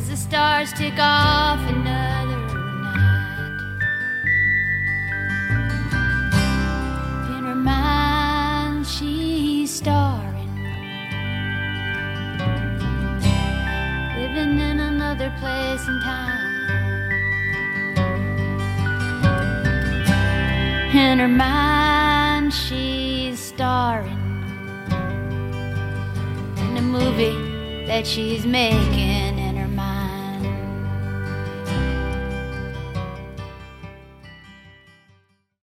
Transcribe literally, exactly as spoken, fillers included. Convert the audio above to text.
as the stars tick off another night. In her mind she's starring, living in another place and time. In her mind she's starring in a movie that she's making.